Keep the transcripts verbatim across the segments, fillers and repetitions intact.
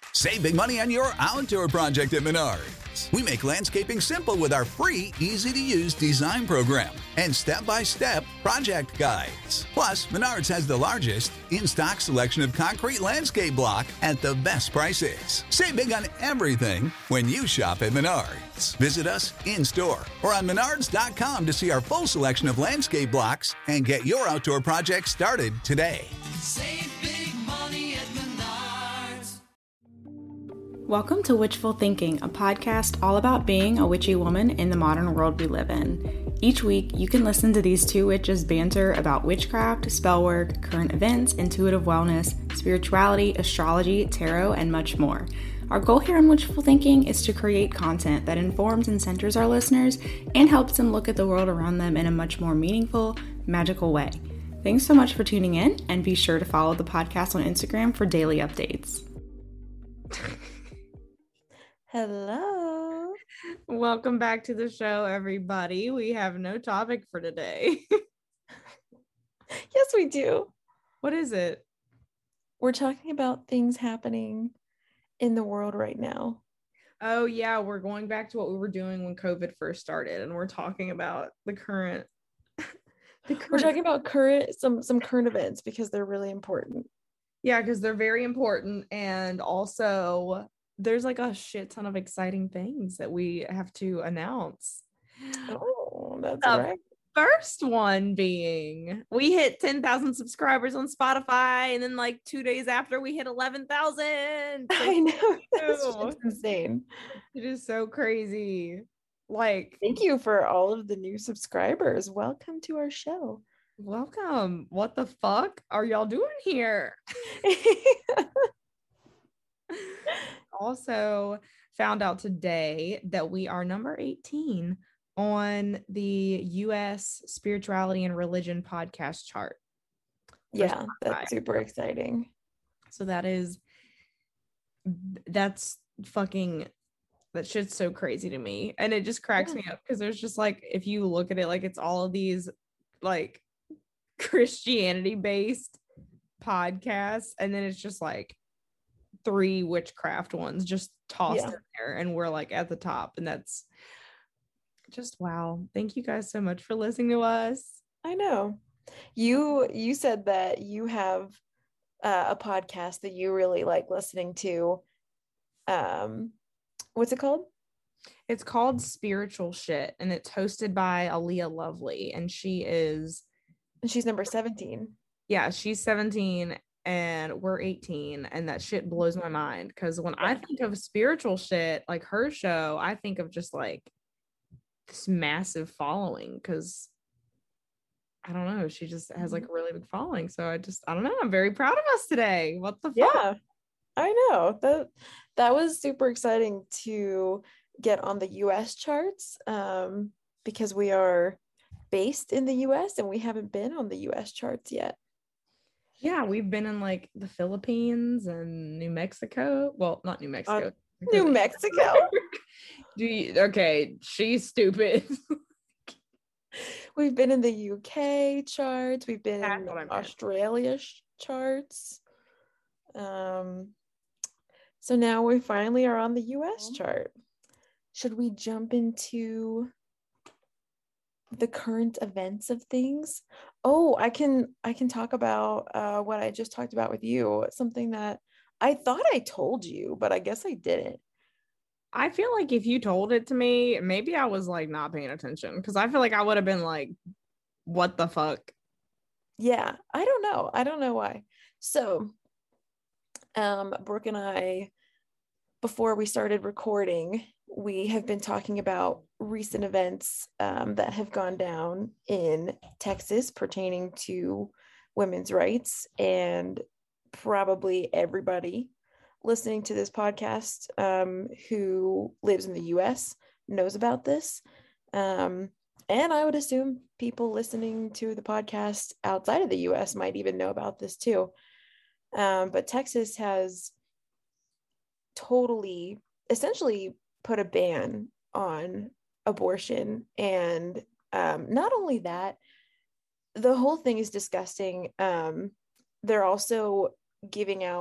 Save big money on your outdoor project at Menards. We make landscaping simple with our free, easy-to-use design program and step-by-step project guides. Plus, Menards has the largest in-stock selection of concrete landscape block at the best prices. Save big on everything when you shop at Menards. Visit us in-store or on menards dot com to see our full selection of landscape blocks and get your outdoor project started today. Save big money at Menards. Welcome to Witchful Thinking, a podcast all about being a witchy woman in the modern world we live in. Each week, you can listen to these two witches banter about witchcraft, spell work, current events, intuitive wellness, spirituality, astrology, tarot, and much more. Our goal here on Witchful Thinking is to create content that informs and centers our listeners and helps them look at the world around them in a much more meaningful, magical way. Thanks so much for tuning in, and be sure to follow the podcast on Instagram for daily updates. Hello. Welcome back to the show, everybody. We have no topic for today. Yes, we do. What is it? We're talking about things happening in the world right now. Oh, yeah, we're going back to what we were doing when COVID first started, and we're talking about the current... the current... We're talking about current some some current events because they're really important. Yeah, because they're very important, and also there's like a shit ton of exciting things that we have to announce. Oh, that's the right. First one being we hit ten thousand subscribers on Spotify, and then like two days after we hit eleven thousand. I know. That's just insane. It is so crazy. Like, thank you for all of the new subscribers. Welcome to our show. Welcome. What the fuck are y'all doing here? Also found out today that we are number eighteen on the U S Spirituality and Religion podcast chart. Yeah, that's super exciting. So that is, that's fucking, that shit's so crazy to me. And it just cracks yeah. me up because there's just like, if you look at it, like it's all of these like Christianity based podcasts, and then it's just like three witchcraft ones just tossed yeah. in there, and we're like at the top, and that's just wow. Thank you guys so much for listening to us. I know you you said that you have uh, a podcast that you really like listening to. Um what's it called? It's called Spiritual Shit, and it's hosted by Aaliyah Lovely, and she is and she's number seventeen. Yeah, she's seventeen and we're eighteen, and that shit blows my mind because when I think of spiritual shit like her show, I think of just like this massive following because I don't know, she just has like a really big following. So I just I don't know, I'm very proud of us today. What the fuck? Yeah, I know that that was super exciting to get on the U S charts um because we are based in the U S and we haven't been on the U S charts yet. Yeah, we've been in like the Philippines and New Mexico. Well, not New Mexico. Uh, New Mexico. Do you, okay, she's stupid. We've been in the U K charts. We've been That's in Australia sh- charts. Um, so now we finally are on the U S chart. Should we jump into the current events of things? Oh, I can I can talk about uh, what I just talked about with you. Something that I thought I told you, but I guess I didn't. I feel like if you told it to me, maybe I was like not paying attention because I feel like I would have been like, what the fuck? Yeah, I don't know. I don't know why. So, um, Brooke and I, before we started recording, we have been talking about recent events um, that have gone down in Texas pertaining to women's rights, and probably everybody listening to this podcast um, who lives in the U S knows about this. Um, and I would assume people listening to the podcast outside of the U S might even know about this too. Um, but Texas has totally, essentially put a ban on abortion. And um, not only that, the whole thing is disgusting. Um, they're also giving out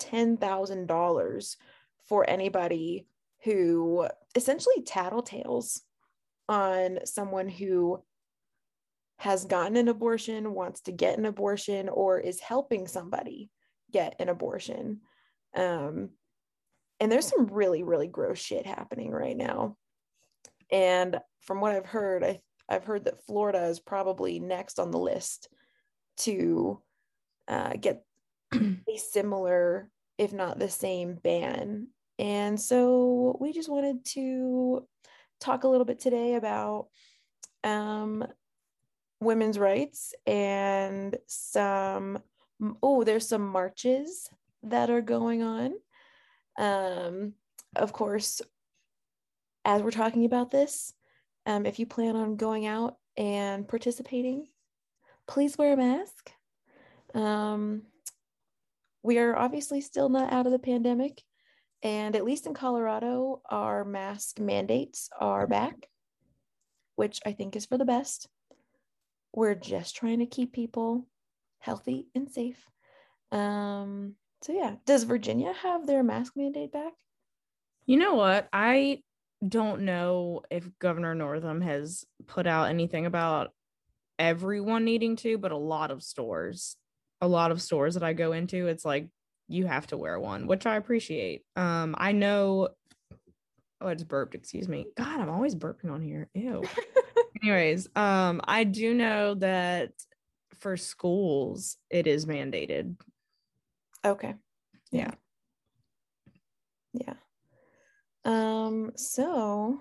ten thousand dollars for anybody who essentially tattletales on someone who has gotten an abortion, wants to get an abortion, or is helping somebody get an abortion. Um, and there's some really, really gross shit happening right now. And from what I've heard, I, I've heard that Florida is probably next on the list to uh, get a similar, if not the same, ban. And so we just wanted to talk a little bit today about um, women's rights and some, oh, there's some marches that are going on. Um, of course, as we're talking about this, um, if you plan on going out and participating, please wear a mask. Um, we are obviously still not out of the pandemic, and at least in Colorado, our mask mandates are back, which I think is for the best. We're just trying to keep people healthy and safe. Um, so yeah, does Virginia have their mask mandate back? You know what? I don't know if Governor Northam has put out anything about everyone needing to, but a lot of stores, a lot of stores that I go into, it's like you have to wear one, which I appreciate. Um, I know. Oh, I just burped. Excuse me. God, I'm always burping on here. Ew. Anyways, um, I do know that for schools it is mandated. Okay. Yeah. Yeah. Um, so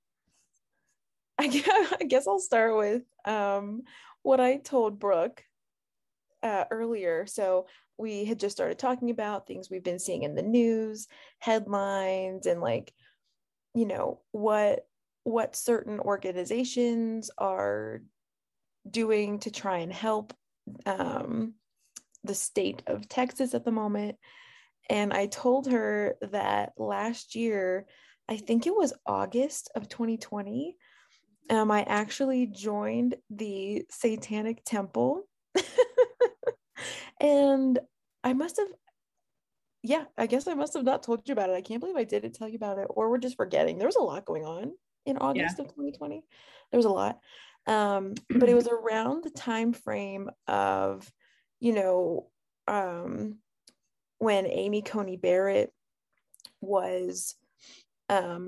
I guess, I guess I'll start with um what I told Brooke uh, earlier. So we had just started talking about things we've been seeing in the news, headlines, and like, you know, what what certain organizations are doing to try and help um, the state of Texas at the moment. And I told her that last year, I think it was August of twenty twenty, um, I actually joined the Satanic Temple. And I must have, yeah, I guess I must have not told you about it. I can't believe I didn't tell you about it, or we're just forgetting. There was a lot going on in August yeah. of twenty twenty. There was a lot. Um, but it was around the time frame of, you know, um, when Amy Coney Barrett was um,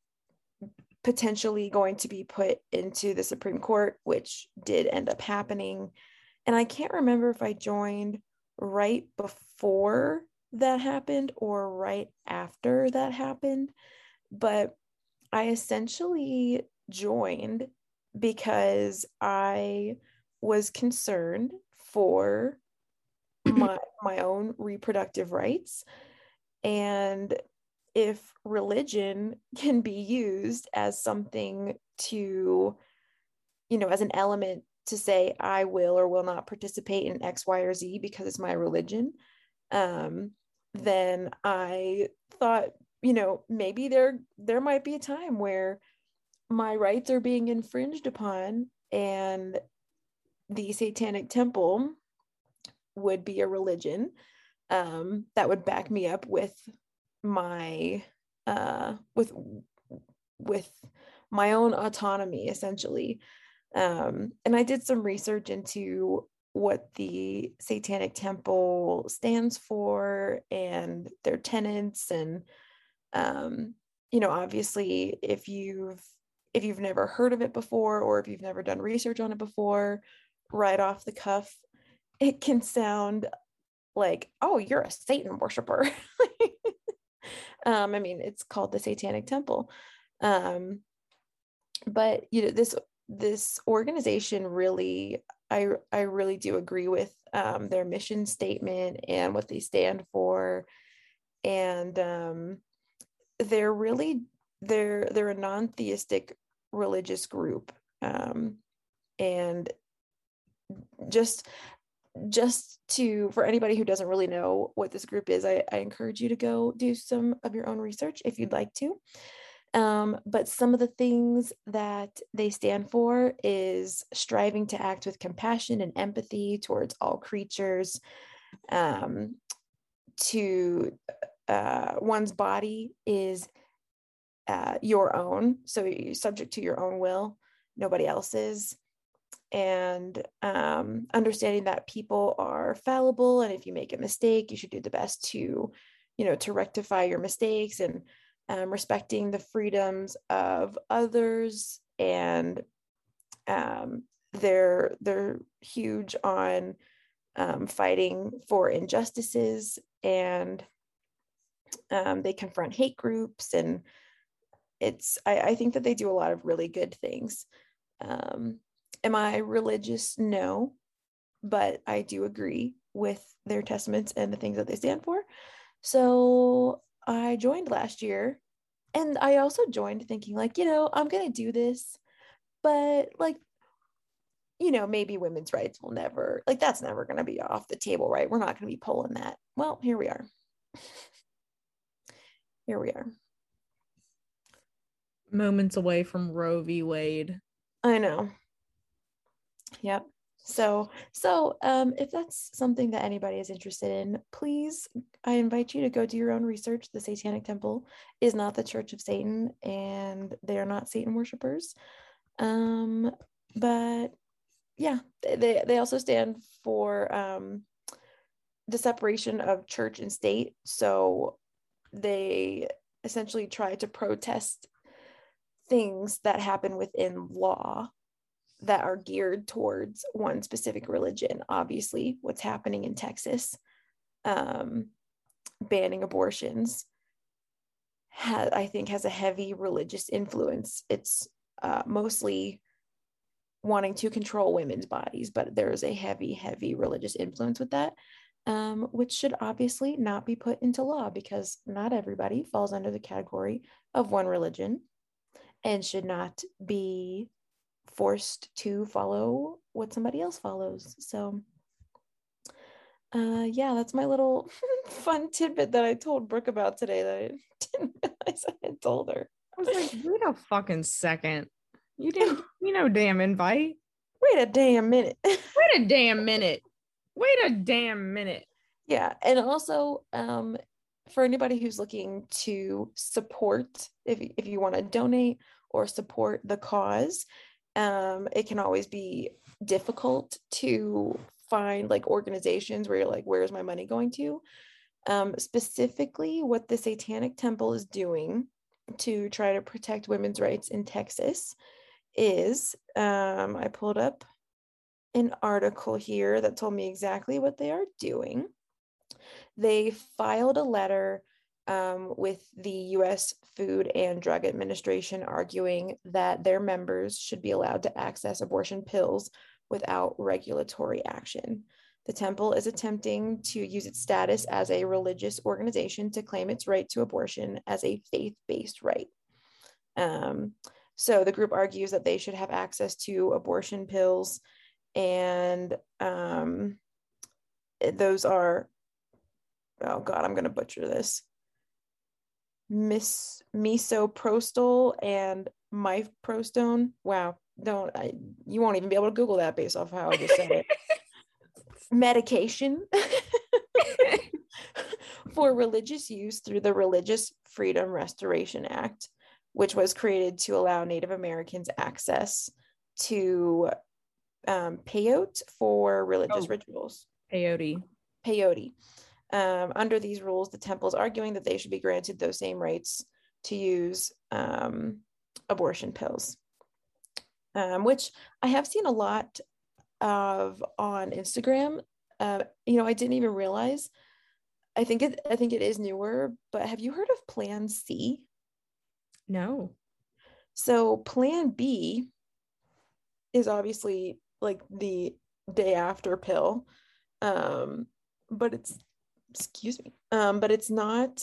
potentially going to be put into the Supreme Court, which did end up happening. And I can't remember if I joined right before that happened or right after that happened, but I essentially joined because I was concerned for my my own reproductive rights. And if religion can be used as something to, you know, as an element to say I will or will not participate in X, Y, or Z because it's my religion, um, then I thought, you know, maybe there there might be a time where my rights are being infringed upon, and the Satanic Temple would be a religion um, that would back me up with my uh, with with my own autonomy, essentially. Um, and I did some research into what the Satanic Temple stands for and their tenets. And, um, you know, obviously, if you've if you've never heard of it before, or if you've never done research on it before, right off the cuff, it can sound like, oh, you're a Satan worshiper. um, I mean, it's called the Satanic Temple. Um, but, you know, this this organization really, I, I really do agree with um, their mission statement and what they stand for. And um, they're really, they're, they're a non-theistic religious group. Um, and just, just to, for anybody who doesn't really know what this group is, I, I encourage you to go do some of your own research if you'd like to. Um, but some of the things that they stand for is striving to act with compassion and empathy towards all creatures, um, to uh, one's body is uh, your own. So you're subject to your own will, nobody else's. And um, understanding that people are fallible. And if you make a mistake, you should do the best to, you know, to rectify your mistakes, and um, respecting the freedoms of others. And um, they're, they're huge on um, fighting for injustices, and um, they confront hate groups. And it's, I, I think that they do a lot of really good things. Um, am I religious? No, but I do agree with their testaments and the things that they stand for. So I joined last year, and I also joined thinking like, you know, I'm going to do this, but like, you know, maybe women's rights will never, like, that's never going to be off the table, right? We're not going to be pulling that. Well, here we are. Here we are. Moments away from Roe v. Wade. I know. Yep. So, so um, if that's something that anybody is interested in, please, I invite you to go do your own research. The Satanic Temple is not the Church of Satan, and they are not Satan worshipers. Um, but yeah, they they also stand for um, the separation of church and state. So they essentially try to protest things that happen within law that are geared towards one specific religion. Obviously, what's happening in Texas, um, banning abortions, ha- I think has a heavy religious influence. It's uh, mostly wanting to control women's bodies, but there is a heavy, heavy religious influence with that, um, which should obviously not be put into law, because not everybody falls under the category of one religion and should not be forced to follow what somebody else follows. So uh yeah, that's my little fun tidbit that I told Brooke about today that I didn't realize I had told her. I was like, wait a fucking second. You didn't, you know, damn invite. Wait a damn minute. Wait a damn minute. Wait a damn minute. Yeah. And also, um, for anybody who's looking to support, if, if you want to donate or support the cause, um, it can always be difficult to find like organizations where you're like, where's my money going to? Um, specifically, what the Satanic Temple is doing to try to protect women's rights in Texas is, um, I pulled up an article here that told me exactly what they are doing. They filed a letter um, with the U S Food and Drug Administration arguing that their members should be allowed to access abortion pills without regulatory action. The temple is attempting to use its status as a religious organization to claim its right to abortion as a faith-based right. Um, so the group argues that they should have access to abortion pills, and um, those are, oh God, I'm going to butcher this, Miss misoprostol and mifeprostone. Wow, don't I? You won't even be able to Google that based off how I just said it. Medication for religious use through the Religious Freedom Restoration Act, which was created to allow Native Americans access to um, peyote for religious oh, rituals. Peyote. Peyote. Um, under these rules, the temple is arguing that they should be granted those same rights to use um, abortion pills, um, which I have seen a lot of on Instagram. Uh, you know, I didn't even realize. I think it. I think it is newer. But have you heard of Plan C? No. So Plan B is obviously like the day after pill, um, but it's. Excuse me. Um, but it's not.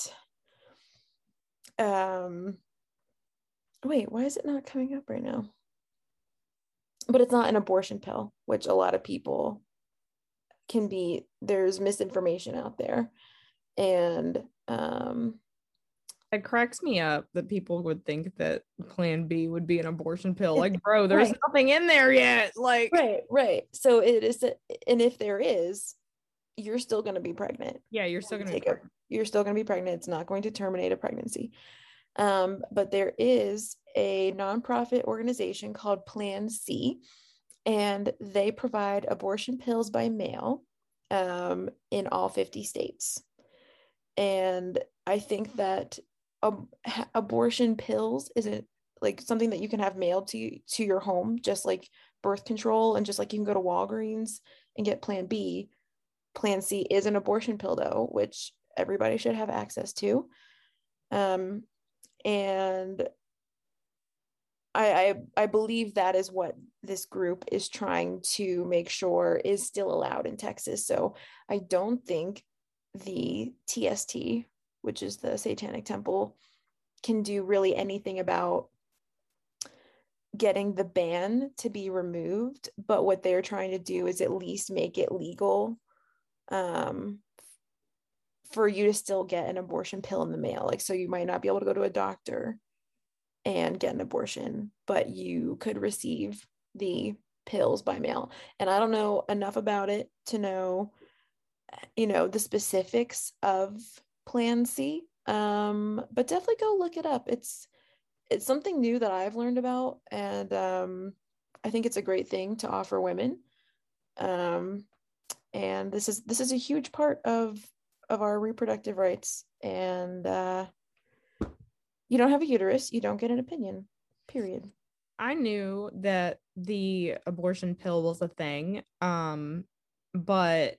Um, wait, why is it not coming up right now? But it's not an abortion pill, which a lot of people can be. There's misinformation out there, and um, it cracks me up that people would think that Plan B would be an abortion pill. Like, bro, there's right. nothing in there yet. Like, right, right. So it is, and if there is, you're still going to be pregnant. Yeah, you're still going to take be it. You're still going to be pregnant. It's not going to terminate a pregnancy. Um, but there is a nonprofit organization called Plan C, and they provide abortion pills by mail um, in all fifty states. And I think that um, abortion pills isn't like something that you can have mailed to to your home, just like birth control, and just like you can go to Walgreens and get Plan B. Plan C is an abortion pill, though, which everybody should have access to. Um, and I, I I believe that is what this group is trying to make sure is still allowed in Texas. So I don't think the T S T, which is the Satanic Temple, can do really anything about getting the ban to be removed. But what they're trying to do is at least make it legal um, for you to still get an abortion pill in the mail. Like, so you might not be able to go to a doctor and get an abortion, but you could receive the pills by mail. And I don't know enough about it to know, you know, the specifics of Plan C. Um, but definitely go look it up. It's it's something new that I've learned about, and um, I think it's a great thing to offer women. Um, and this is this is a huge part of of our reproductive rights. And uh, you don't have a uterus, you don't get an opinion. Period. I knew that the abortion pill was a thing, um, but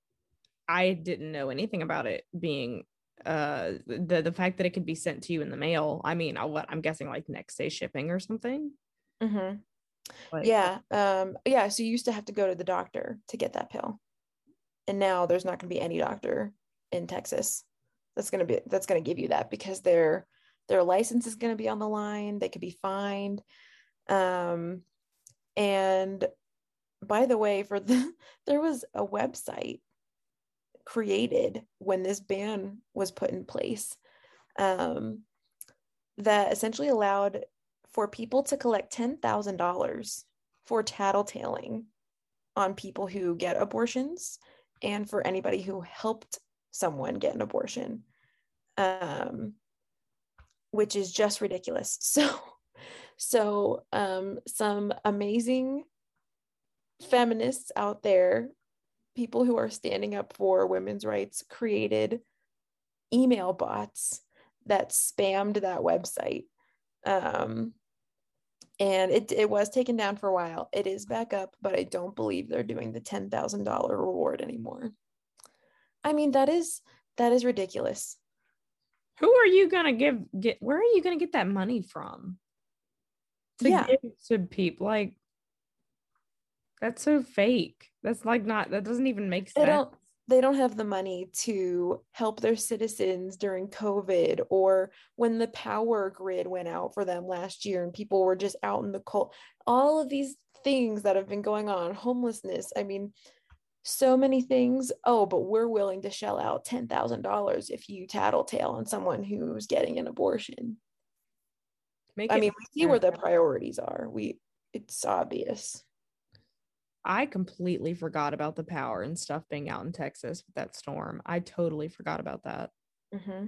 I didn't know anything about it being uh the the fact that it could be sent to you in the mail. I mean, I, what I'm guessing like next day shipping or something. Mm-hmm. Like, yeah, um, yeah. So you used to have to go to the doctor to get that pill, and now there's not going to be any doctor in Texas that's going to be that's going to give you that, because their their license is going to be on the line. They could be fined. Um, and by the way, for the there was a website created when this ban was put in place um, that essentially allowed for people to collect ten thousand dollars for tattletaling on people who get abortions and for anybody who helped someone get an abortion, um, which is just ridiculous. So, so um, some amazing feminists out there, people who are standing up for women's rights, created email bots that spammed that website. Um, and it, it was taken down for a while. It is back up, but I don't believe they're doing the ten thousand dollars reward anymore. I mean, that is, that is ridiculous. who are you gonna give get where are you gonna get that money from to Yeah. give to people? Like, that's so fake. That's like not, that doesn't even make They sense. don't, they don't have the money to help their citizens during COVID, or when the power grid went out for them last year and people were just out in the cold. All of these things that have been going on, homelessness. I mean, so many things. Oh, but we're willing to shell out ten thousand dollars if you tattletale on someone who's getting an abortion. Make I it mean, we see where the priorities are. We, it's obvious. I completely forgot about the power and stuff being out in Texas with that storm. I totally forgot about that. Mm-hmm.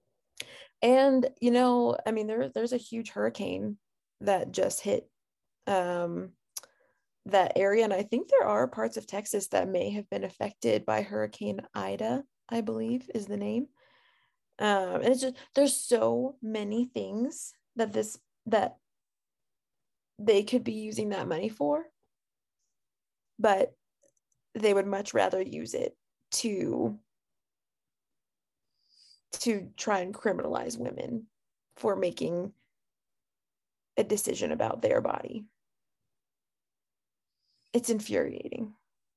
And, you know, I mean, there, there's a huge hurricane that just hit um, that area. And I think there are parts of Texas that may have been affected by Hurricane Ida, I believe is the name. Um, and it's just, there's so many things that this, that they could be using that money for, but they would much rather use it to to try and criminalize women for making a decision about their body. It's infuriating.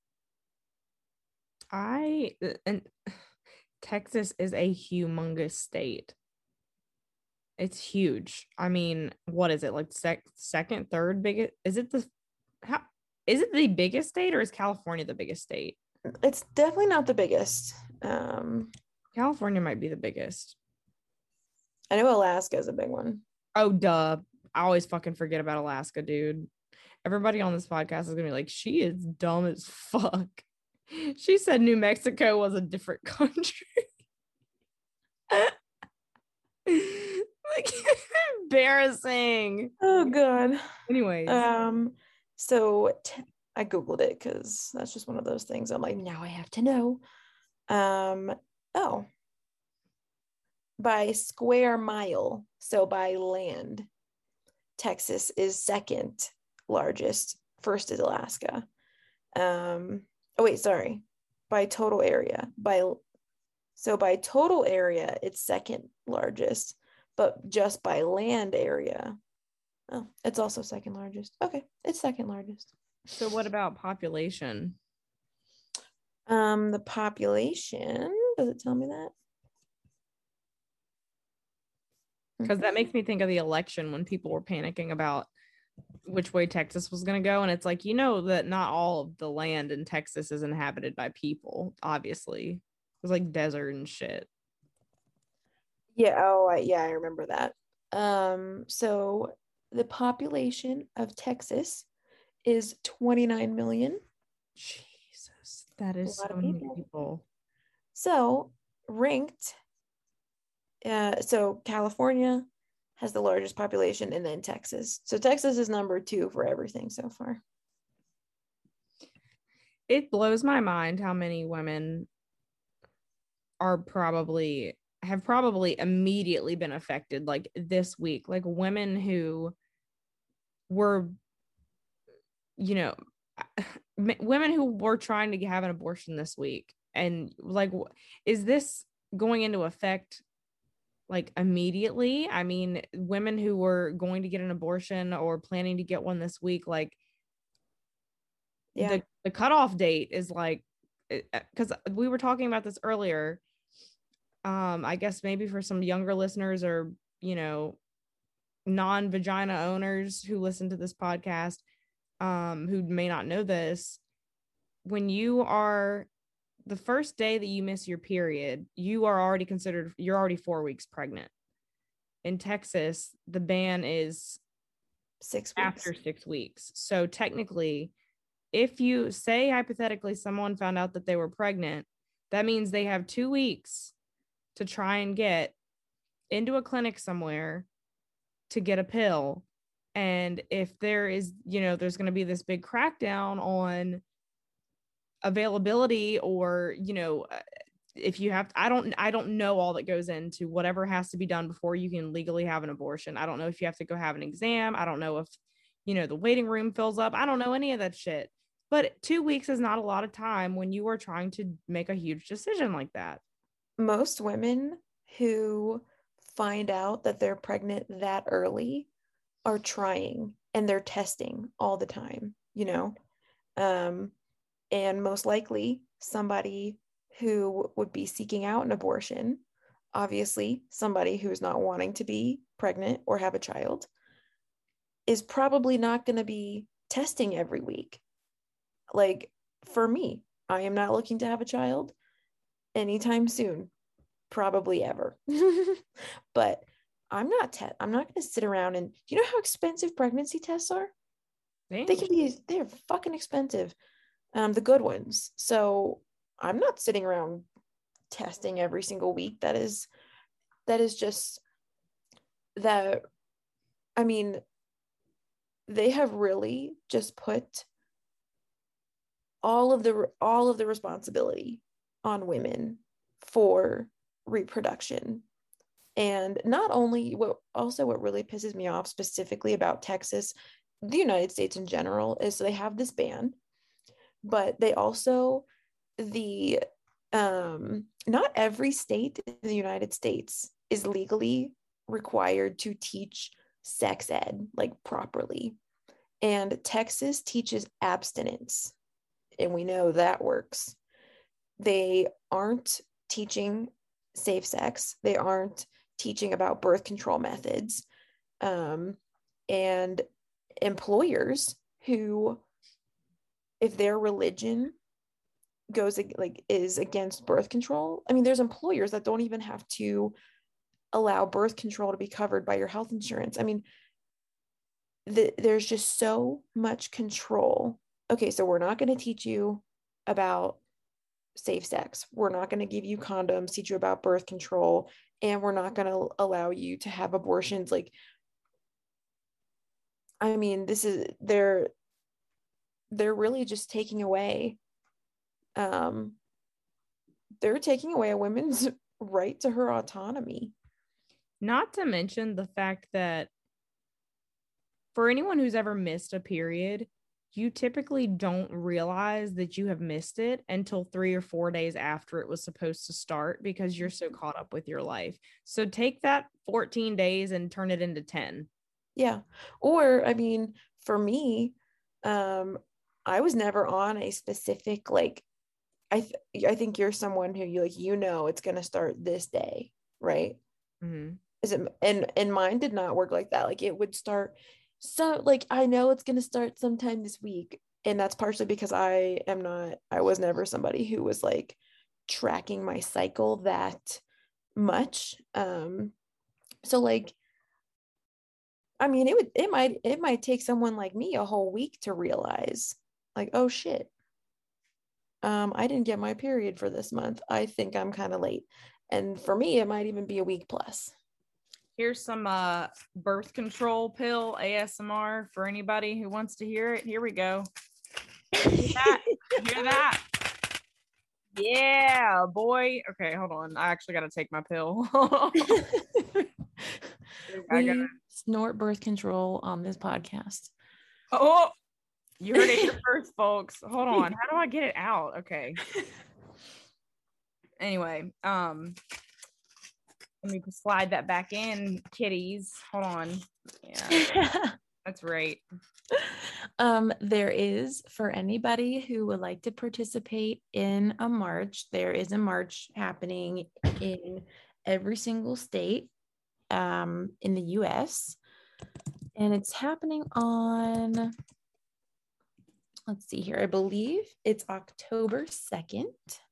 I and Texas is a humongous state. It's huge. I mean, what is it, like sec- second, third biggest? Is it the how is it the biggest state, or is California the biggest state? It's definitely not the biggest. Um, California might be the biggest. I know Alaska is a big one. Oh, duh. I always fucking forget about Alaska, dude. Everybody on this podcast is gonna be like, she is dumb as fuck. She said New Mexico was a different country. Like, embarrassing. Oh god. Anyways. Um, so t- I Googled it because that's just one of those things. I'm like, now I have to know. Um, oh, by square mile, so by land, Texas is second largest. First is Alaska. Um, oh wait, sorry. By total area, by so by total area, it's second largest, but just by land area, oh, it's also second largest. Okay, it's second largest. So what about population? Um, the population, does it tell me that? Because that makes me think of the election when people were panicking about which way Texas was going to go. And it's like, you know, that not all of the land in Texas is inhabited by people, obviously. It was like desert and shit. Yeah, oh, I, yeah, I remember that. Um, so the population of Texas is twenty-nine million. Jesus, that is A lot so of many people. people. So ranked, uh, so California has the largest population, and then Texas. So Texas is number two for everything so far. It blows my mind how many women are probably have probably immediately been affected like this week, like women who were, you know, women who were trying to have an abortion this week. And like, is this going into effect like immediately? I mean, women who were going to get an abortion or planning to get one this week, like Yeah. the, the cutoff date is like, because we were talking about this earlier. Um, I guess maybe for some younger listeners or, you know, non-vagina owners who listen to this podcast, um, who may not know this, when you are the first day that you miss your period, you are already considered, you're already four weeks pregnant. In Texas, the ban is Six weeks. after six weeks. So technically, if you say hypothetically someone found out that they were pregnant, that means they have two weeks to try and get into a clinic somewhere to get a pill. And if there is, you know, there's going to be this big crackdown on availability, or, you know, if you have, I don't, I don't know all that goes into whatever has to be done before you can legally have an abortion. I don't know if you have to go have an exam. I don't know if, you know, the waiting room fills up. I don't know any of that shit. But two weeks is not a lot of time when you are trying to make a huge decision like that. Most women who find out that they're pregnant that early are trying and they're testing all the time, you know, um, and most likely somebody who would be seeking out an abortion, obviously somebody who's not wanting to be pregnant or have a child, is probably not going to be testing every week. Like for me, I am not looking to have a child anytime soon, probably ever. But I'm not te- I'm not going to sit around and, you know how expensive pregnancy tests are? Damn. They can be, they're fucking expensive. Um, the good ones. So I'm not sitting around testing every single week. That is, that is just that. I mean, they have really just put all of the all of the responsibility on women for reproduction. And not only, what also what really pisses me off specifically about Texas, the United States in general, is they have this ban, but they also, the um not every state in the United States is legally required to teach sex ed like properly. And Texas teaches abstinence, and we know that works. They aren't teaching safe sex. They aren't teaching about birth control methods. Um, and employers who, if their religion goes like is against birth control, I mean, there's employers that don't even have to allow birth control to be covered by your health insurance. I mean, the, there's just so much control. Okay, so we're not going to teach you about safe sex. We're not going to give you condoms, teach you about birth control, and we're not going to allow you to have abortions. Like, I mean, this is they're they're really just taking away um they're taking away a woman's right to her autonomy. Not to mention the fact that for anyone who's ever missed a period, you typically don't realize that you have missed it until three or four days after it was supposed to start because you're so caught up with your life. So take that fourteen days and turn it into ten. Yeah. Or, I mean, for me, um, I was never on a specific, like, I th- I think you're someone who you like, you know, it's going to start this day, right? Mm-hmm. Is it, and, and mine did not work like that. Like, it would start, so, like, I know it's going to start sometime this week. And that's partially because I am not, I was never somebody who was like tracking my cycle that much. Um, so like, I mean, it would, it might, it might take someone like me a whole week to realize, like, oh shit, um, I didn't get my period for this month. I think I'm kind of late. And for me, it might even be a week plus. Here's some uh birth control pill A S M R for anybody who wants to hear it. Here we go. Hear that? Hear that? Yeah, boy. Okay, hold on. I actually got to take my pill. I We gotta... snort birth control on this podcast. Oh, you heard it here first, folks. Hold on. How do I get it out? Okay. Anyway, um, let me slide that back in, kitties. Hold on. Yeah, that's right. Um, there is, for anybody who would like to participate in a march, there is a march happening in every single state um, in the U S. And it's happening on, let's see here, I believe it's October second.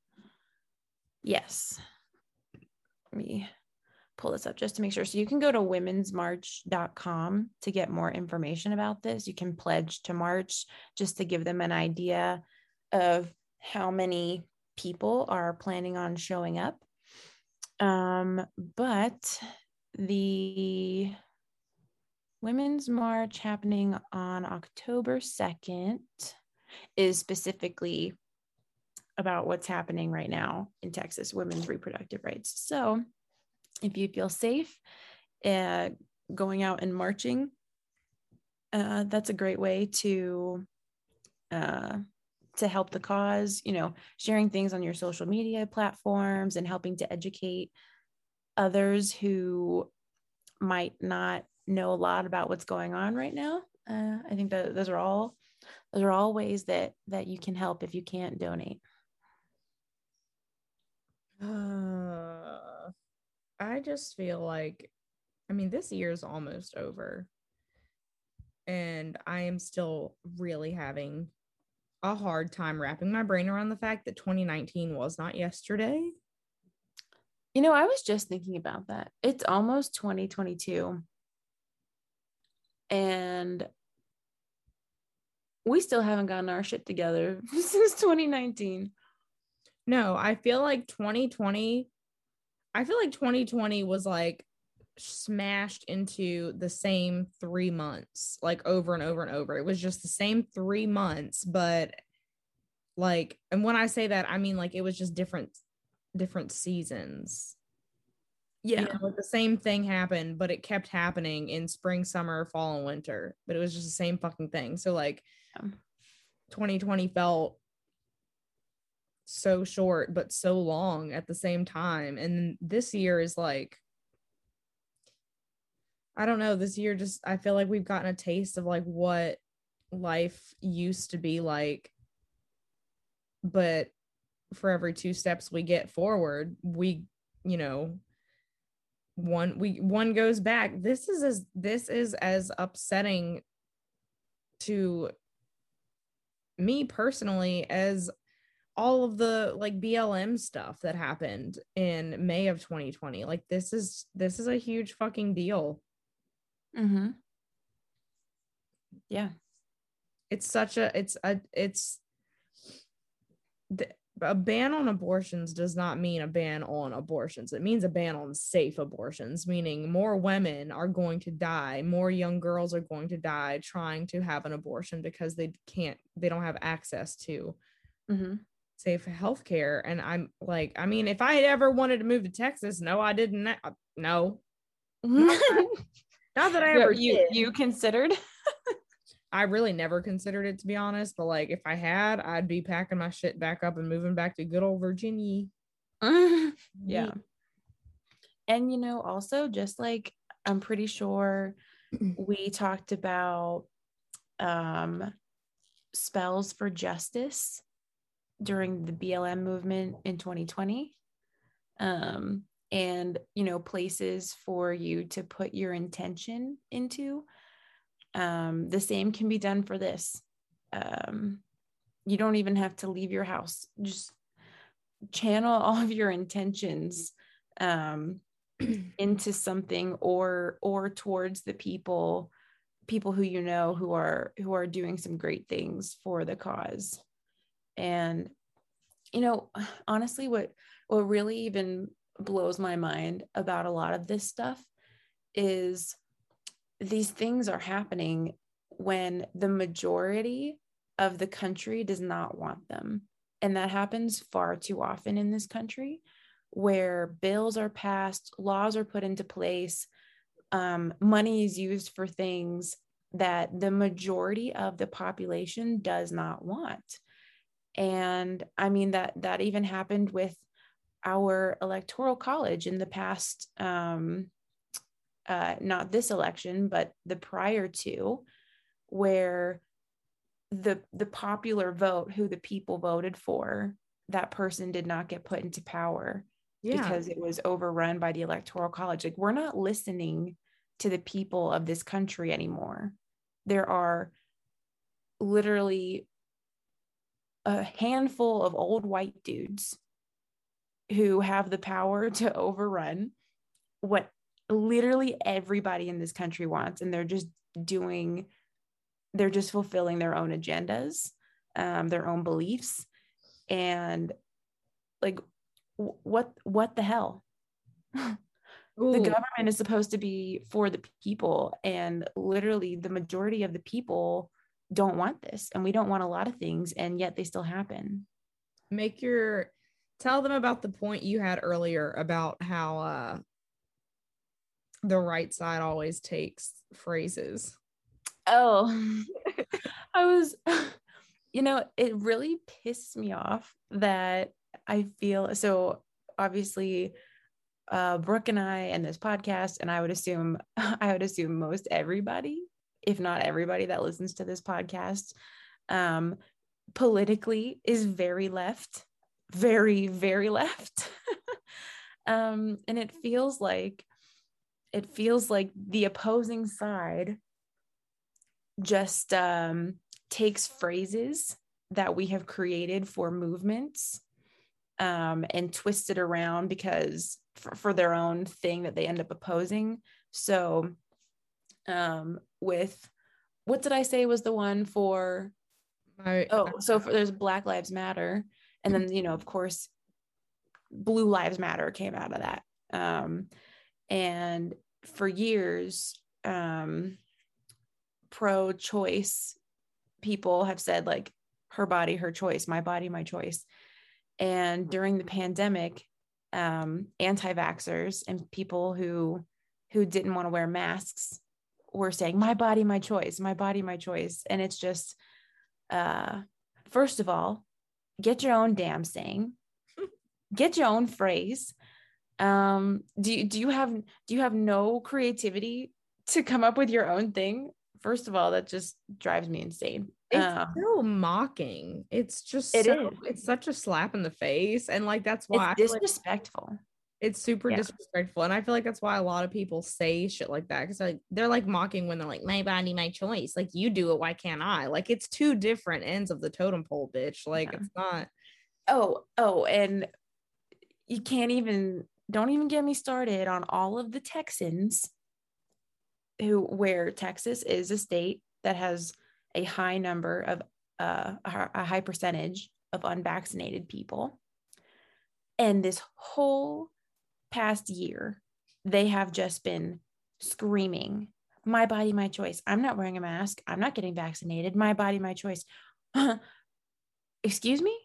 Yes. Let me pull this up just to make sure. So you can go to women's march dot com to get more information about this. You can pledge to march just to give them an idea of how many people are planning on showing up. Um, but the Women's March happening on October second is specifically about what's happening right now in Texas, women's reproductive rights. So if you feel safe uh, going out and marching, uh, that's a great way to uh, to help the cause, you know, sharing things on your social media platforms and helping to educate others who might not know a lot about what's going on right now. Uh, I think that those are all those are all ways that that you can help if you can't donate. Uh, I just feel like, I mean, this year is almost over. And I am still really having a hard time wrapping my brain around the fact that twenty nineteen was not yesterday. You know, I was just thinking about that. It's almost twenty twenty-two. And we still haven't gotten our shit together since twenty nineteen. No, I feel like twenty twenty, I feel like twenty twenty was like smashed into the same three months, like over and over and over. It was just the same three months, but like, and when I say that, I mean like it was just different, different seasons. Yeah. You know, like the same thing happened, but it kept happening in spring, summer, fall, and winter. But it was just the same fucking thing. So like Yeah. twenty twenty felt so short, but so long at the same time. And this year is like, I don't know, this year just, I feel like we've gotten a taste of like what life used to be like. But for every two steps we get forward, we, you know, one we one goes back. This is as this is as upsetting to me personally as all of the like B L M stuff that happened in May of twenty twenty. Like this is this is a huge fucking deal. Mm-hmm. Yeah. It's such a it's a it's a ban on abortions does not mean a ban on abortions. It means a ban on safe abortions, meaning more women are going to die, more young girls are going to die trying to have an abortion because they can't, they don't have access to Mm-hmm. safe healthcare. And I'm like, I mean, if I had ever wanted to move to Texas, no, I didn't. No, not that, not that I ever you did. you considered. I really never considered it, to be honest. But like, if I had, I'd be packing my shit back up and moving back to good old Virginia. Yeah. And, you know, also just like, I'm pretty sure we talked about um, spells for justice during the B L M movement in twenty twenty. Um, and, you know, places for you to put your intention into. Um, the same can be done for this. Um, you don't even have to leave your house. Just channel all of your intentions um, into something or or towards the people people who you know who are who are doing some great things for the cause. And you know, honestly, what what really even blows my mind about a lot of this stuff is these things are happening when the majority of the country does not want them. And that happens far too often in this country, where bills are passed, laws are put into place, um, money is used for things that the majority of the population does not want. And I mean, that that even happened with our electoral college in the past, um, uh, not this election, but the prior to, where the the popular vote, who the people voted for, that person did not get put into power yeah. because it was overrun by the electoral college. Like, we're not listening to the people of this country anymore. There are literally a handful of old white dudes who have the power to overrun what literally everybody in this country wants, and they're just doing they're just fulfilling their own agendas, um, their own beliefs. And like, w- what, what the hell? The government is supposed to be for the people. And literally the majority of the people don't want this. And we don't want a lot of things. And yet they still happen. Make your, tell them about the point you had earlier about how uh, the right side always takes phrases. Oh, I was, you know, it really pissed me off that I feel, so obviously uh, Brooke and I and this podcast, and I would assume, I would assume most everybody, if not everybody that listens to this podcast, um, politically is very left, very, very left. um, and it feels like, it feels like the opposing side just um, takes phrases that we have created for movements um, and twist it around because for, for their own thing that they end up opposing. So um, with, what did I say was the one for, I, oh, so for, there's Black Lives Matter. And then, you know, of course, Blue Lives Matter came out of that. Um, and for years, um, pro-choice people have said, like, her body, her choice, my body, my choice. And during the pandemic, um, anti-vaxxers and people who who didn't want to wear masks were saying, my body, my choice, my body, my choice. And it's just, uh, first of all, get your own damn saying, get your own phrase. Um, do you, do you have, do you have no creativity to come up with your own thing? First of all, that just drives me insane. It's um, so mocking. It's just it so, is. it's such a slap in the face. And like, that's why It's I feel disrespectful. Like it's super yeah. disrespectful. And I feel like that's why a lot of people say shit like that. Cause like, they're like mocking when they're like, my body, my choice. Like, you do it, why can't I? Like, it's two different ends of the totem pole, bitch. Like, yeah. It's not. Oh, oh, and you can't even, don't even get me started on all of the Texans who, where Texas is a state that has a high number of uh, a high percentage of unvaccinated people. And this whole past year, they have just been screaming, my body, my choice. I'm not wearing a mask. I'm not getting vaccinated. My body, my choice. Excuse me?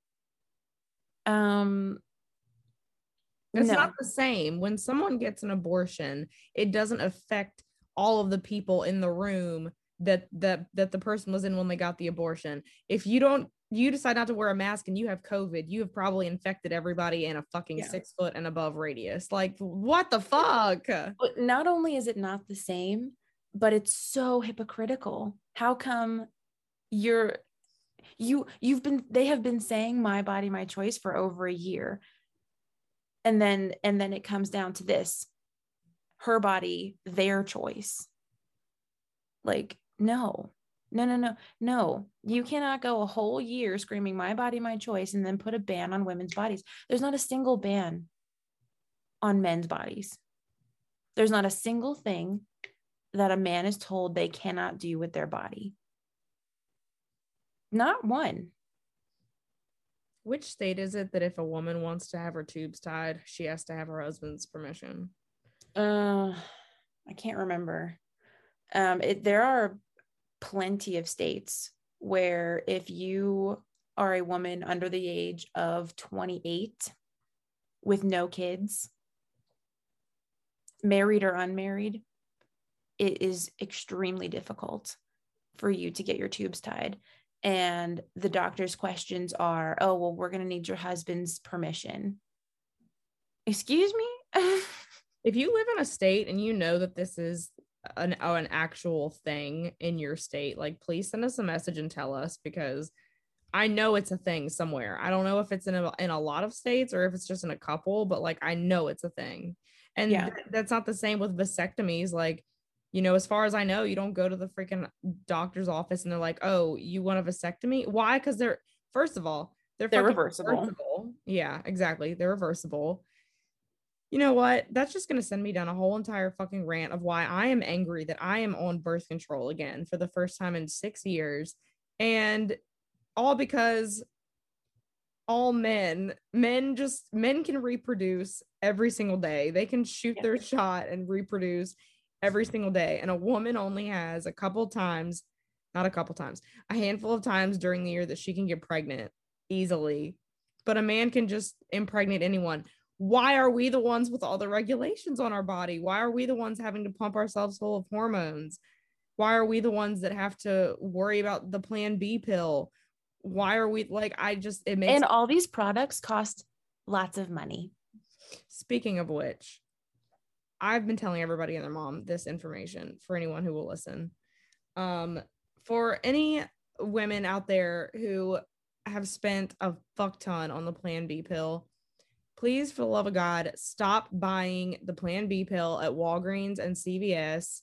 Um, It's no. not the same. When someone gets an abortion, it doesn't affect all of the people in the room that that that the person was in when they got the abortion. If you don't, you decide not to wear a mask and you have COVID, you have probably infected everybody in a fucking Yeah. six foot and above radius. Like, what the fuck? But not only is it not the same, but it's so hypocritical. How come you're you you've been they have been saying my body, my choice for over a year. And then and then it comes down to this. Her body, their choice. Like, no. No, no, no, no. You cannot go a whole year screaming my body, my choice, and then put a ban on women's bodies. There's not a single ban on men's bodies. There's not a single thing that a man is told they cannot do with their body. Not one. Which state is it that if a woman wants to have her tubes tied, she has to have her husband's permission? Uh, I can't remember. Um, it, there are plenty of states where if you are a woman under the age of twenty-eight with no kids, married or unmarried, it is extremely difficult for you to get your tubes tied. And the doctor's questions are, oh, well, we're going to need your husband's permission. Excuse me? If you live in a state and you know that this is an, oh, an actual thing in your state, like, please send us a message and tell us, because I know it's a thing somewhere. I don't know if it's in a, in a lot of states or if it's just in a couple, but like, I know it's a thing. And Yeah. th- that's not the same with vasectomies. Like, you know, as far as I know, you don't go to the freaking doctor's office and they're like, oh, you want a vasectomy? Why? Because they're, first of all, they're, They're fucking reversible. reversible. Yeah, exactly. They're reversible. You know what? That's just going to send me down a whole entire fucking rant of why I am angry that I am on birth control again for the first time in six years. And all because all men, men just, men can reproduce every single day. They can shoot Yeah. their shot and reproduce every single day. And a woman only has a couple times, not a couple times, a handful of times during the year that she can get pregnant easily. But a man can just impregnate anyone. Why are we the ones with all the regulations on our body? Why are we the ones having to pump ourselves full of hormones? Why are we the ones that have to worry about the Plan B pill? Why are we like, I just, it makes. And all these products cost lots of money. Speaking of which, I've been telling everybody and their mom this information for anyone who will listen. Um, for any women out there who have spent a fuck ton on the Plan B pill, please, for the love of God, stop buying the Plan B pill at Walgreens and C V S.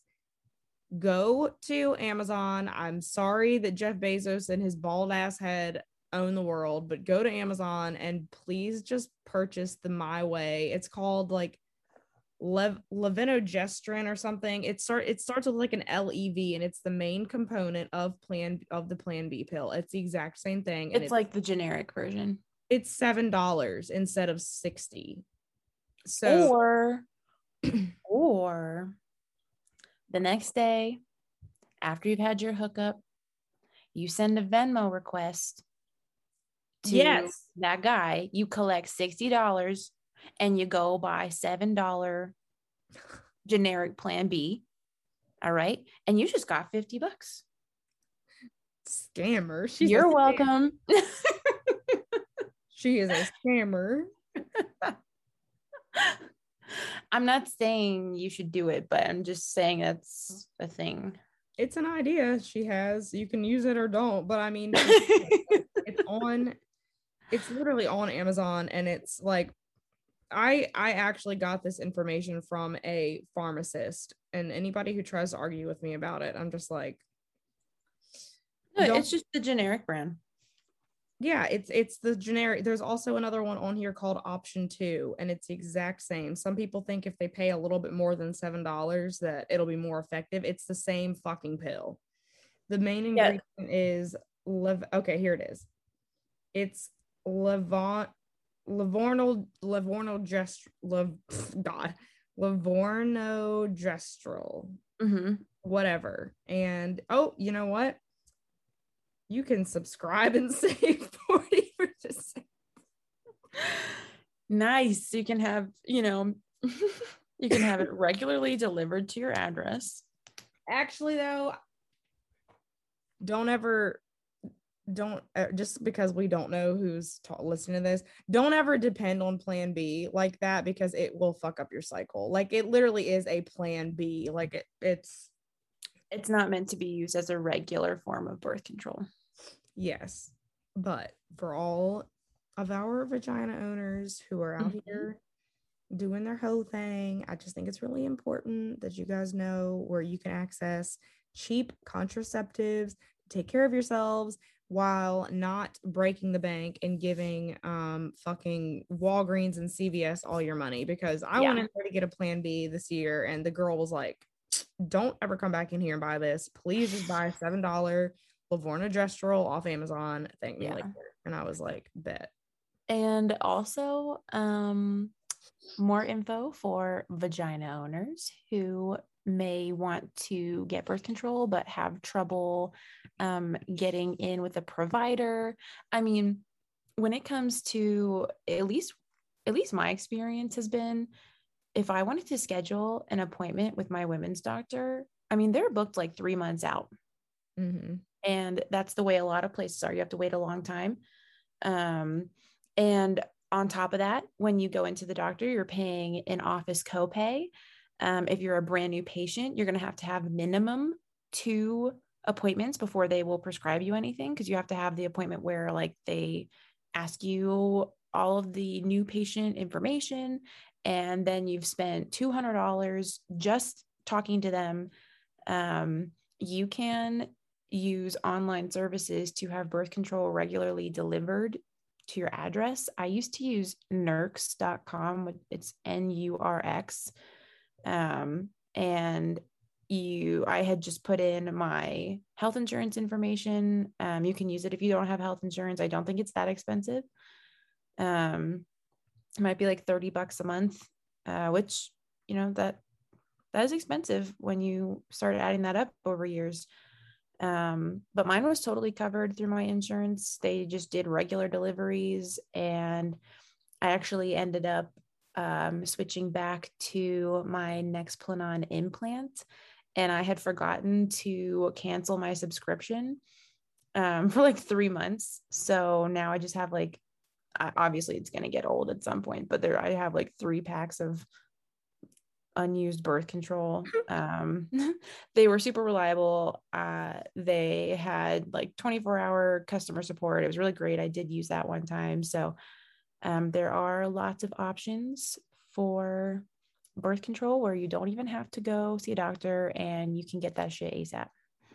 Go to Amazon. I'm sorry that Jeff Bezos and his bald ass head own the world, but go to Amazon and please just purchase the My Way. It's called like Lev- levonorgestrel or something. It start it starts with like an L E V, and it's the main component of plan of the Plan B pill. It's the exact same thing. And It's like the generic version. it's seven dollars instead of sixty. So Or, or the next day, after you've had your hookup, you send a Venmo request to yes, that guy. You collect sixty dollars and you go buy seven dollars generic Plan B. All right. And you just got fifty bucks. scammer. She's You're a scammer. welcome. She is a scammer. I'm not saying you should do it, but I'm just saying that's a thing. It's an idea she has. You can use it or don't, but I mean, it's on. It's literally on Amazon, and it's like, I I actually got this information from a pharmacist, and anybody who tries to argue with me about it, I'm just like, No, don't- it's just the generic brand. yeah, it's it's the generic. There's also another one on here called Option Two, and it's the exact same. Some people think if they pay a little bit more than seven dollars that it'll be more effective. It's the same fucking pill. The main Yeah. ingredient is lev. Okay, here it is. It's Levon Livorno Livorno Gest Lev, God Livorno Gestrel, Mm-hmm. whatever. And oh, you know what? You can subscribe and save forty percent. Nice. You can have, you know, you can have it regularly delivered to your address. Actually, though, don't ever, don't uh, just because we don't know who's ta- listening to this, don't ever depend on Plan B like that, because it will fuck up your cycle. Like, it literally is a Plan B. Like, it, it's It's not meant to be used as a regular form of birth control. yes, but for all of our vagina owners who are out Mhm. here doing their whole thing, I just think it's really important that you guys know where you can access cheap contraceptives to take care of yourselves while not breaking the bank and giving um fucking Walgreens and C V S all your money. Because I Yeah. wanted her to get a Plan B this year, and the girl was like, don't ever come back in here and buy this. Please just buy a seven dollar Livorno Gestrel off Amazon. Thank me Yeah. later. And I was like, bet. And also, um, more info for vagina owners who may want to get birth control but have trouble um, getting in with a provider. I mean, when it comes to at least, at least my experience has been, if I wanted to schedule an appointment with my women's doctor, I mean, they're booked like three months out. Mm-hmm. And that's the way a lot of places are. You have to wait a long time. Um, and on top of that, when you go into the doctor, you're paying an office copay. Um, if you're a brand new patient, you're going to have to have minimum two appointments before they will prescribe you anything, because you have to have the appointment where like they ask you all of the new patient information, and then you've spent two hundred dollars just talking to them. Um, you can use online services to have birth control regularly delivered to your address. I used to use nurx dot com. It's N U R X. Um, and you, I had just put in my health insurance information. Um, you can use it if you don't have health insurance. I don't think it's that expensive. Um, it might be like thirty bucks a month, uh, which, you know, that, that is expensive when you start adding that up over years. Um, but mine was totally covered through my insurance. They just did regular deliveries, and I actually ended up um, switching back to my Nexplanon implant, and I had forgotten to cancel my subscription um, for like three months. So now I just have like, obviously it's going to get old at some point, but there, I have like three packs of unused birth control. Um, they were super reliable. Uh, they had like twenty-four hour customer support. It was really great. I did use that one time. So um, there are lots of options for birth control where you don't even have to go see a doctor, and you can get that shit ASAP.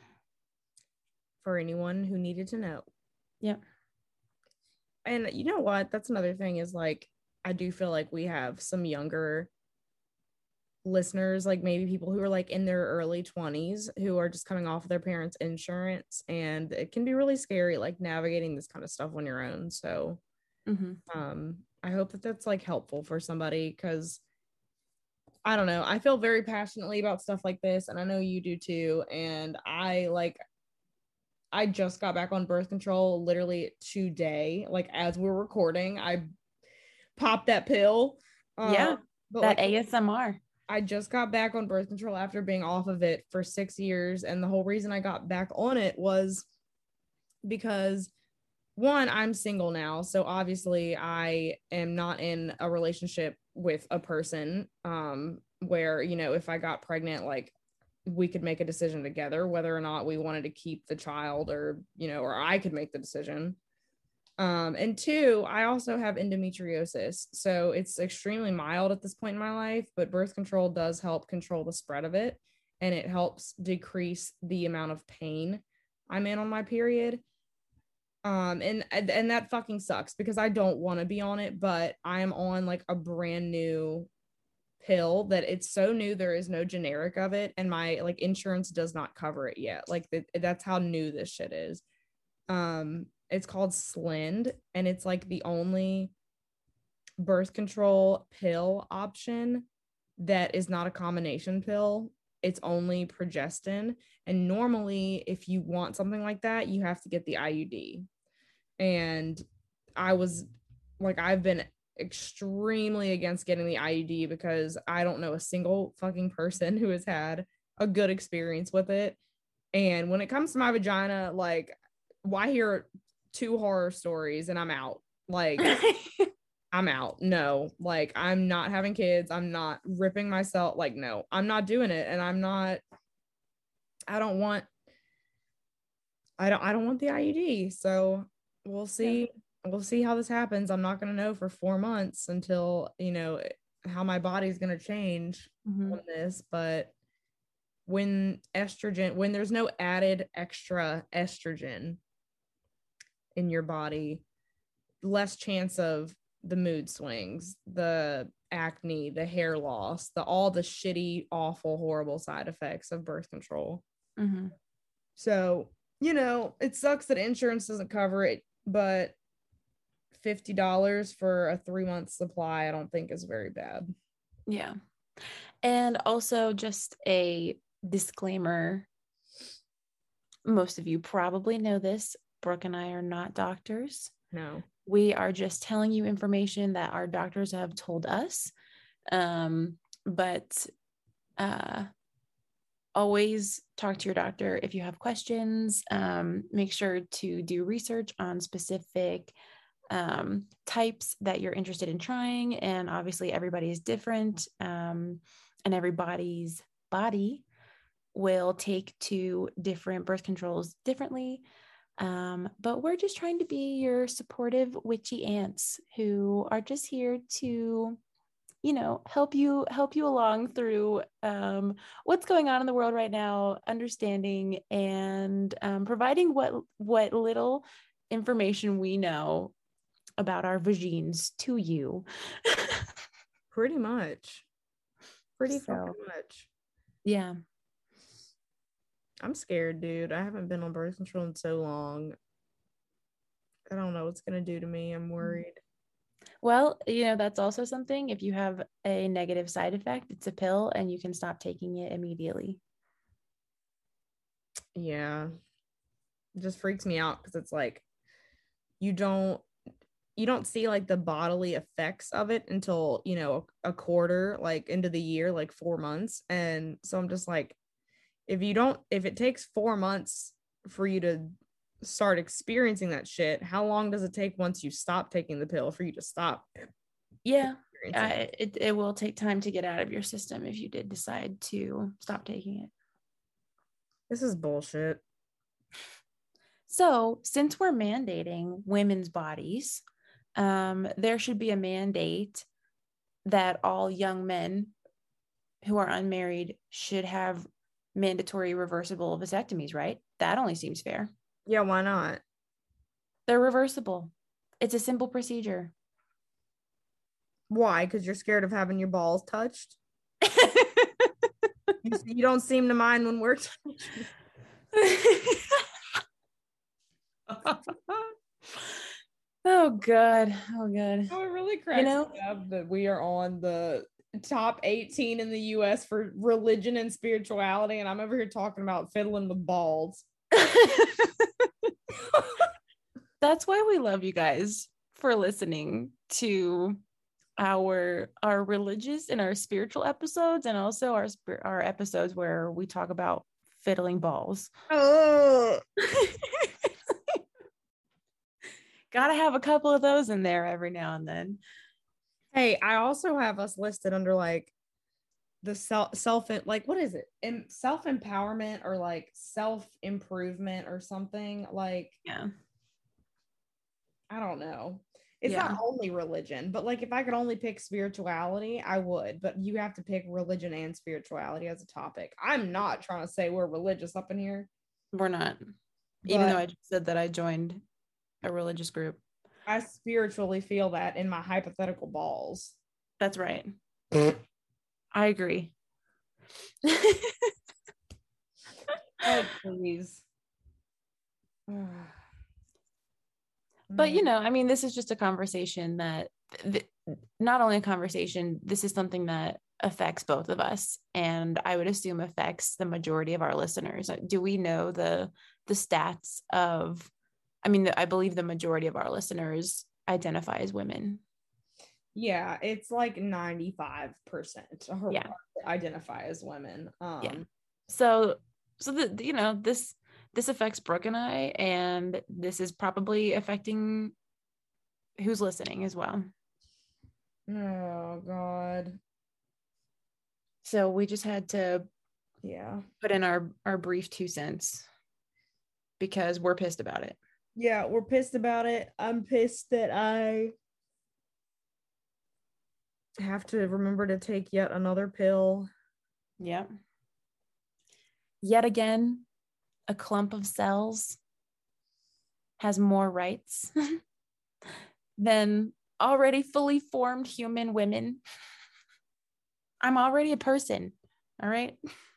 For anyone who needed to know. Yep. And you know what? That's another thing is like, I do feel like we have some younger listeners, like maybe people who are like in their early twenties who are just coming off of their parents' insurance, and it can be really scary like navigating this kind of stuff on your own. So Mm-hmm. um I hope that that's like helpful for somebody, because I don't know, I feel very passionately about stuff like this, and I know you do too. And I like I just got back on birth control literally today, like as we're recording. I popped that pill. Uh, Yeah, but that like, A S M R. I just got back on birth control after being off of it for six years. And the whole reason I got back on it was because, one, I'm single now. So obviously I am not in a relationship with a person um, where, you know, if I got pregnant, like we could make a decision together whether or not we wanted to keep the child, or, you know, or I could make the decision. Um, and two, I also have endometriosis. So it's extremely mild at this point in my life, but birth control does help control the spread of it. And it helps decrease the amount of pain I'm in on my period. Um, and, and that fucking sucks because I don't want to be on it, but I'm on like a brand new pill that it's so new. There is no generic of it. And my like insurance does not cover it yet. Like th- that's how new this shit is. Um, it's called Slind, and it's like the only birth control pill option that is not a combination pill. It's only progestin. And normally, if you want something like that, you have to get the I U D. And I was like, I've been extremely against getting the I U D because I don't know a single fucking person who has had a good experience with it. And when it comes to my vagina, like, why hear two horror stories and I'm out? Like, I'm out. No, like, I'm not having kids. I'm not ripping myself. Like, no, I'm not doing it. And I'm not, I don't want, I don't, I don't want the I U D. So we'll see. Yeah. We'll see how this happens. I'm not going to know for four months until, you know, how my body's going to change mm-hmm. on this. But when estrogen, when there's no added extra estrogen in your body, less chance of the mood swings, the acne, the hair loss, the all the shitty, awful, horrible side effects of birth control. Mm-hmm. So, you know, it sucks that insurance doesn't cover it, but fifty dollars for a three month supply, I don't think is very bad. Yeah. And also, just a disclaimer, most of you probably know this, Brooke and I are not doctors. No. We are just telling you information that our doctors have told us. Um, but uh, always talk to your doctor if you have questions. Um, make sure to do research on specific um, types that you're interested in trying. And obviously everybody is different, um, and everybody's body will take to different birth controls differently. Um, but we're just trying to be your supportive witchy aunts who are just here to, you know, help you, help you along through, um, what's going on in the world right now, understanding and, um, providing what, what little information we know about our vagines to you. Pretty much. Pretty So, fucking much. Yeah. I'm scared, dude. I haven't been on birth control in so long. I don't know what's going to do to me. I'm worried. Well, you know, that's also something. If you have a negative side effect, it's a pill and you can stop taking it immediately. Yeah. It just freaks me out because it's like, you don't, you don't see like the bodily effects of it until, you know, a quarter, like into the year, like four months. And so I'm just like, if you don't, if it takes four months for you to start experiencing that shit, how long does it take once you stop taking the pill for you to stop? Yeah, I, it, it will take time to get out of your system if you did decide to stop taking it. This is bullshit. So since we're mandating women's bodies, um, there should be a mandate that all young men who are unmarried should have mandatory reversible vasectomies, right? That only seems fair. Yeah, why not? They're reversible. It's a simple procedure. Why? Because you're scared of having your balls touched? you, you don't seem to mind when we're touching. Oh god. Oh god. Oh, it really cracks you know? me up that we are on the top eighteen in the U S for religion and spirituality, and I'm over here talking about fiddling with balls. That's why we love you guys for listening to our our religious and our spiritual episodes, and also our our episodes where we talk about fiddling balls. Oh. Gotta have a couple of those in there every now and then. Hey, I also have us listed under like the self self like what is it? In self empowerment or like self improvement or something, like yeah. I don't know. It's yeah. not only religion, but like if I could only pick spirituality, I would. But you have to pick religion and spirituality as a topic. I'm not trying to say we're religious up in here. We're not. But even though I just said that I joined a religious group. I spiritually feel that in my hypothetical balls. That's right. I agree. Oh, please. But, you know, I mean, this is just a conversation that, th- not only a conversation, this is something that affects both of us. And I would assume affects the majority of our listeners. Do we know the, the stats of, I mean, I believe the majority of our listeners identify as women. Yeah, it's like ninety-five percent Yeah. identify as women. Um, yeah. So, so the, you know, this, this affects Brooke and I, and this is probably affecting who's listening as well. Oh God. So we just had to, yeah, put in our, our brief two cents because we're pissed about it. Yeah, we're pissed about it. I'm pissed that I have to remember to take yet another pill. Yeah. Yet again, a clump of cells has more rights than already fully formed human women. I'm already a person. All right.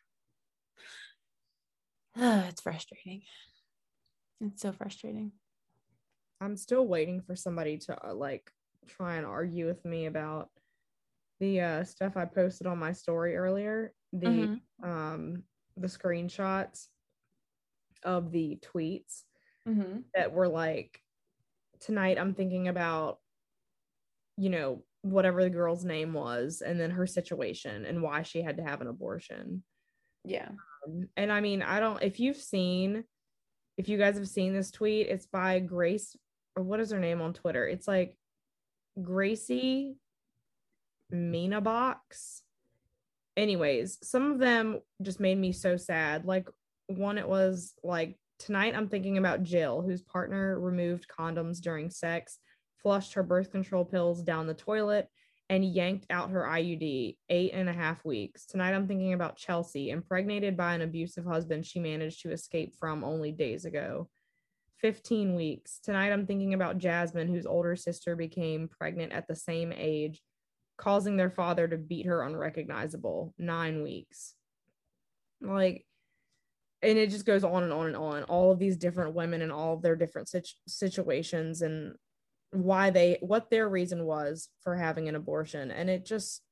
It's frustrating. It's so frustrating. I'm still waiting for somebody to uh, like try and argue with me about the uh, stuff I posted on my story earlier. The mm-hmm. um the screenshots of the tweets mm-hmm. that were like, tonight I'm thinking about, you know, whatever the girl's name was, and then her situation and why she had to have an abortion. Yeah. Um, and I mean, I don't, if you've seen, if you guys have seen this tweet, it's by Grace, or what is her name on Twitter? It's like Gracie Mina Box. Anyways, some of them just made me so sad. Like one, it was like, tonight I'm thinking about Jill, whose partner removed condoms during sex, flushed her birth control pills down the toilet, and yanked out her I U D eight and a half weeks. Tonight I'm thinking about Chelsea, impregnated by an abusive husband she managed to escape from only days ago. fifteen weeks. Tonight I'm thinking about Jasmine, whose older sister became pregnant at the same age, causing their father to beat her unrecognizable. Nine weeks. Like, and it just goes on and on and on. All of these different women and all of their different situ- situations and why they, what their reason was for having an abortion. And it just,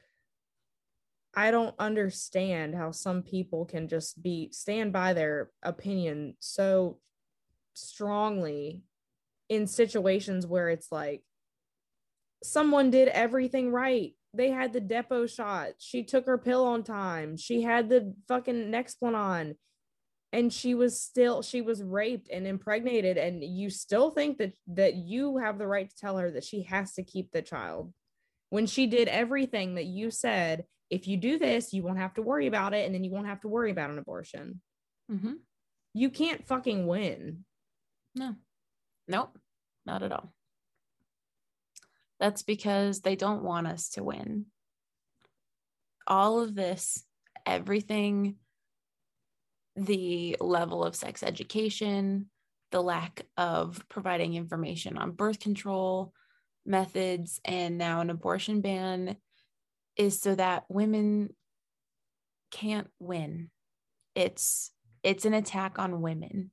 I don't understand how some people can just be, stand by their opinion so strongly in situations where it's like, someone did everything right. They had the depot shot. She took her pill on time. She had the fucking Nexplanon. And she was still, she was raped and impregnated. And you still think that, that you have the right to tell her that she has to keep the child when she did everything that you said. If you do this, you won't have to worry about it. And then you won't have to worry about an abortion. Mm-hmm. You can't fucking win. No, nope, not at all. That's because they don't want us to win. All of this, everything, the level of sex education, the lack of providing information on birth control methods, and now an abortion ban is so that women can't win. It's, it's an attack on women.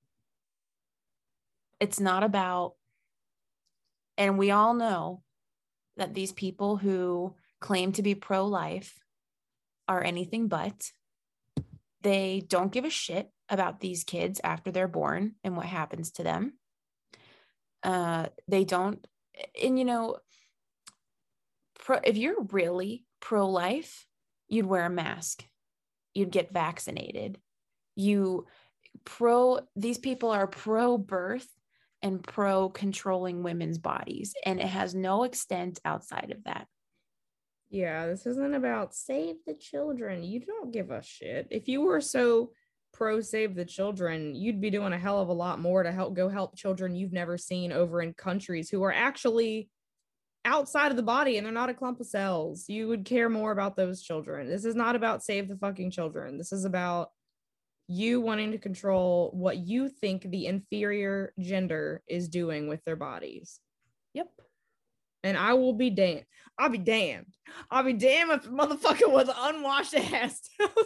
It's not about, and we all know that these people who claim to be pro-life are anything but. They don't give a shit about these kids after they're born and what happens to them. Uh, they don't, and you know, pro, if you're really pro-life, you'd wear a mask. You'd get vaccinated. You pro, these people are pro-birth and pro-controlling women's bodies, and it has no extent outside of that. Yeah, this isn't about save the children. You don't give a shit. If you were so pro save the children, you'd be doing a hell of a lot more to help go help children you've never seen over in countries who are actually outside of the body and they're not a clump of cells. You would care more about those children. This is not about save the fucking children. This is about you wanting to control what you think the inferior gender is doing with their bodies. Yep. And I will be damned. I'll be damned. I'll be damned if the motherfucker was unwashed ass tells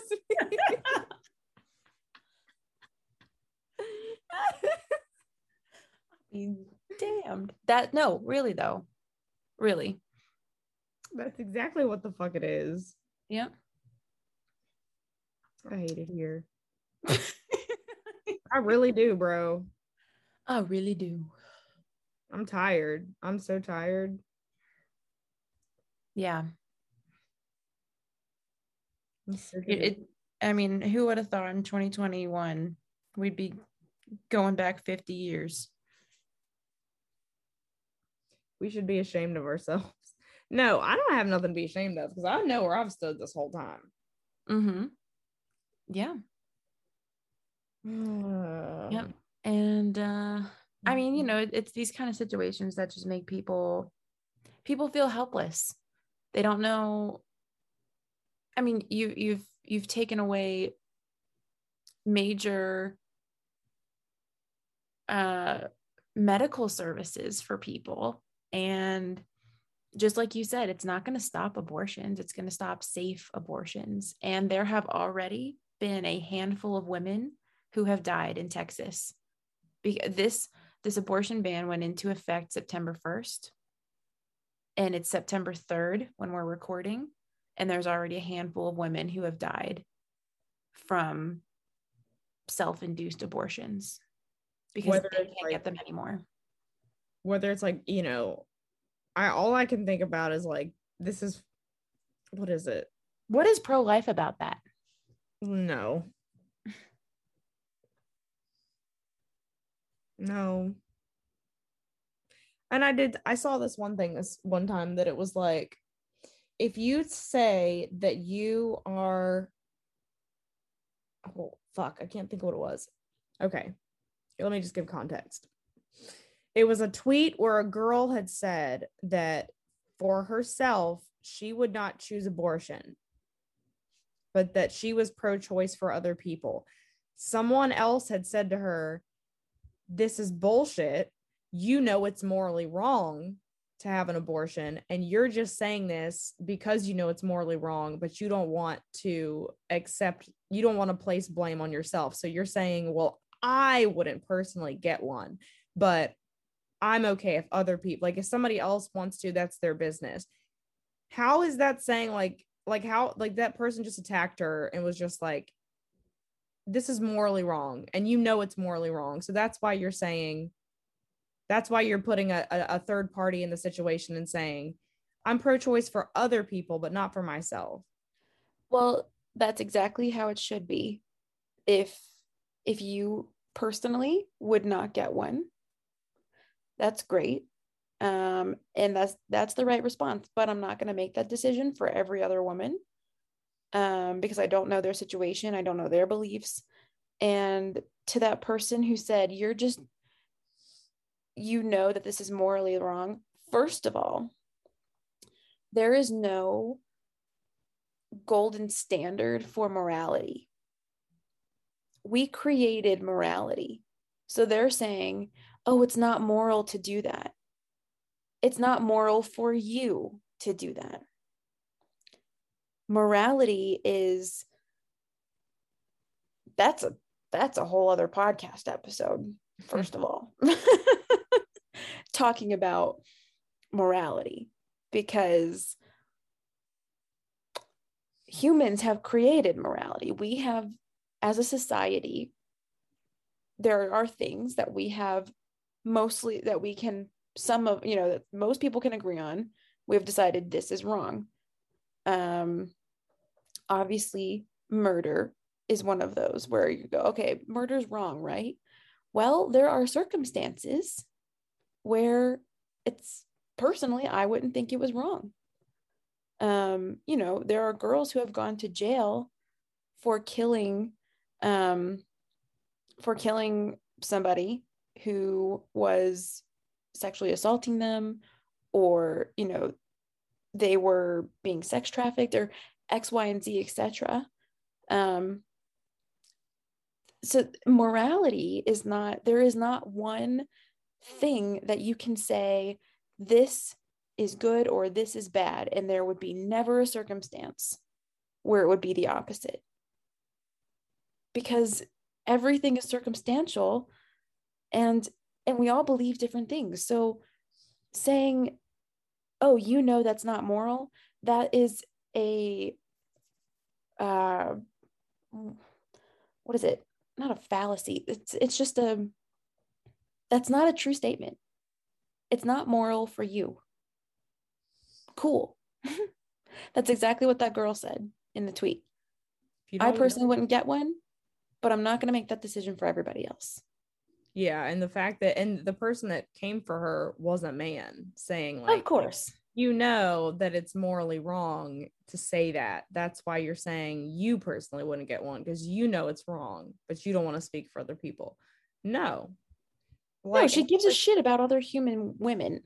me. bummed. That no, really though. Really. That's exactly what the fuck it is. Yeah. I hate it here. I really do, bro. I really do. I'm tired. I'm so tired. Yeah. I'm sick of It, it. it I mean, who would have thought in twenty twenty-one we'd be going back fifty years? We should be ashamed of ourselves. No, I don't have nothing to be ashamed of because I know where I've stood this whole time. Mm-hmm. Yeah. Uh, Yep. And uh I mean, you know, it, it's these kind of situations that just make people people feel helpless. They don't know. I mean, you you've you've taken away major uh medical services for people, and just like you said, it's not going to stop abortions. It's going to stop safe abortions. And there have already been a handful of women who have died in Texas. Because this this abortion ban went into effect September first, and it's September third when we're recording, and there's already a handful of women who have died from self-induced abortions because Whether they it's can't like- get them anymore. Whether it's like, you know, I all I can think about is like, this is, what is it? What is pro-life about that? No. No. And I did, I saw this one thing this one time that it was like, if you say that you are, oh, fuck, I can't think of what it was. Okay. Let me just give context. It was a tweet where a girl had said that for herself, she would not choose abortion, but that she was pro-choice for other people. Someone else had said to her, this is bullshit. You know it's morally wrong to have an abortion, and you're just saying this because you know it's morally wrong, but you don't want to accept, you don't want to place blame on yourself. So you're saying, well, I wouldn't personally get one, but I'm okay if other people, like if somebody else wants to, that's their business. How is that saying like, like how, like that person just attacked her and was just like, this is morally wrong, and you know it's morally wrong. So that's why you're saying, that's why you're putting a, a, a third party in the situation and saying, I'm pro-choice for other people, but not for myself. Well, that's exactly how it should be. If if you personally would not get one, that's great. Um, and that's that's the right response. But I'm not going to make that decision for every other woman, um, because I don't know their situation. I don't know their beliefs. And to that person who said, you're just, you know that this is morally wrong. First of all, there is no golden standard for morality. We created morality. So they're saying, oh, it's not moral to do that. It's not moral for you to do that. Morality is, that's a that's a whole other podcast episode, first of all. Talking about morality, because humans have created morality. We have, as a society, there are things that we have mostly that we can, some of, you know, that most people can agree on. We've decided this is wrong. Um, obviously, murder is one of those where you go, okay, murder's wrong, right? Well, there are circumstances where it's, personally, I wouldn't think it was wrong. Um, you know, there are girls who have gone to jail for killing, um, for killing somebody who was sexually assaulting them, or, you know, they were being sex trafficked, or X, Y, and Z, et cetera. Um, so morality is not, there is not one thing that you can say, this is good or this is bad, and there would be never a circumstance where it would be the opposite, because everything is circumstantial. And and we all believe different things. So saying, oh, you know, that's not moral, that is a, uh, what is it? Not a fallacy. It's, it's just a, that's not a true statement. It's not moral for you. Cool. That's exactly what that girl said in the tweet. I personally wouldn't get one, but I'm not going to make that decision for everybody else. Yeah, and the fact that, and the person that came for her was a man saying, like, of course, you know that it's morally wrong to say that. That's why you're saying you personally wouldn't get one, because you know it's wrong, but you don't want to speak for other people. No. Like, no, she gives like, a shit about other human women.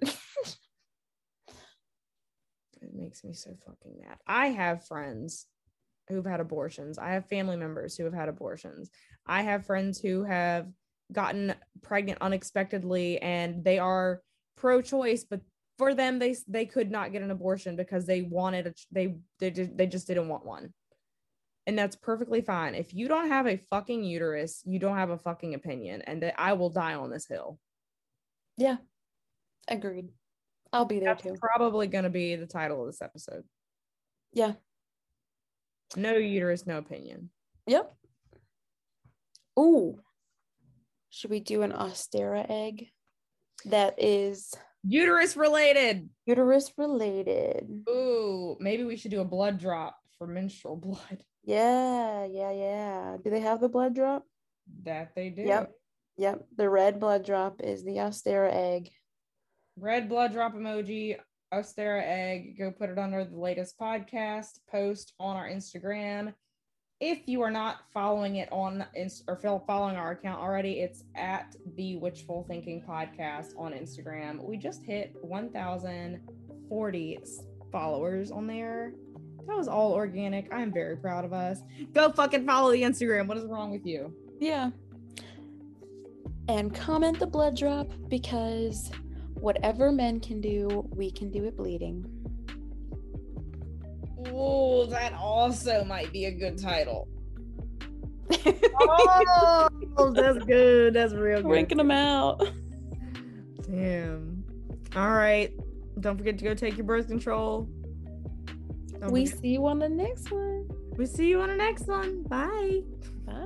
It makes me so fucking mad. I have friends who've had abortions. I have family members who have had abortions. I have friends who have gotten pregnant unexpectedly and they are pro-choice, but for them, they they could not get an abortion because they wanted a, they they they just didn't want one. And that's perfectly fine. If you don't have a fucking uterus, you don't have a fucking opinion, and that I will die on this hill. Yeah, agreed. I'll be there That's too. Probably going to be the title of this episode. Yeah. No uterus, no opinion. Yep. Ooh. Should we do an Ostera egg that is uterus related? Uterus related. Ooh, maybe we should do a blood drop for menstrual blood. Yeah, yeah, yeah. Do they have the blood drop? That they do. Yep. Yep. The red blood drop is the Ostera egg. Red blood drop emoji, Ostera egg. Go put it under the latest podcast post on our Instagram. If you are not following it on Inst- or following our account already, it's at the Witchful Thinking Podcast on Instagram. We just hit one thousand forty followers on there. That was all organic. I am very proud of us. Go fucking follow the Instagram. What is wrong with you? Yeah. And comment the blood drop, because whatever men can do, we can do it bleeding. Oh, that also might be a good title. Oh, that's good. That's real good. Ranking them out. Damn. All right. Don't forget to go take your birth control. Don't we forget. see you on the next one. We see you on the next one. Bye. Bye.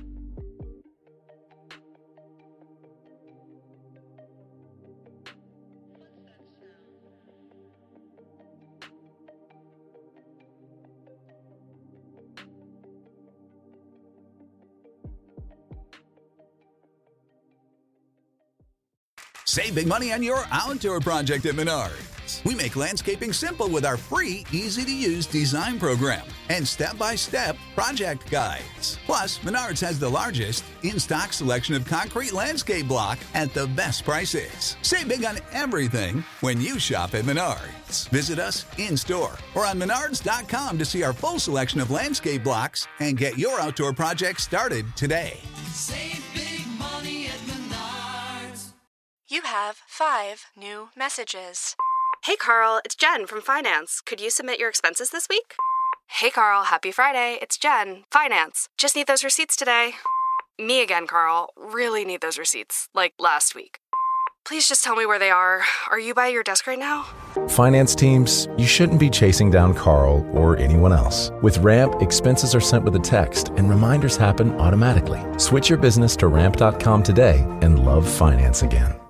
Save big money on your outdoor project at Menards. We make landscaping simple with our free, easy-to-use design program and step-by-step project guides. Plus, Menards has the largest in-stock selection of concrete landscape block at the best prices. Save big on everything when you shop at Menards. Visit us in-store or on menards dot com to see our full selection of landscape blocks and get your outdoor project started today. Save big money at Menards. You have five new messages. Hey Carl, it's Jen from Finance. Could you submit your expenses this week? Hey Carl, happy Friday. It's Jen, Finance. Just need those receipts today. Me again, Carl. Really need those receipts, like last week. Please just tell me where they are. Are you by your desk right now? Finance teams, you shouldn't be chasing down Carl or anyone else. With Ramp, expenses are sent with a text and reminders happen automatically. Switch your business to ramp dot com today and love finance again.